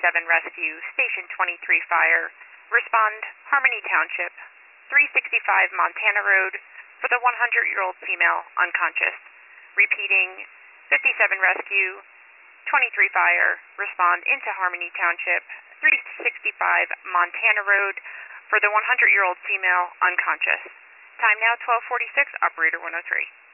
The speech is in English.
Rescue, Station 23 Fire. Respond, Harmony Township, 365 Montana Road, for the 100-year-old female unconscious. Repeating, 57 Rescue, 23 Fire. Respond into Harmony Township, 365 Montana Road, for the 100-year-old female unconscious. Time now 12:46, Operator 103.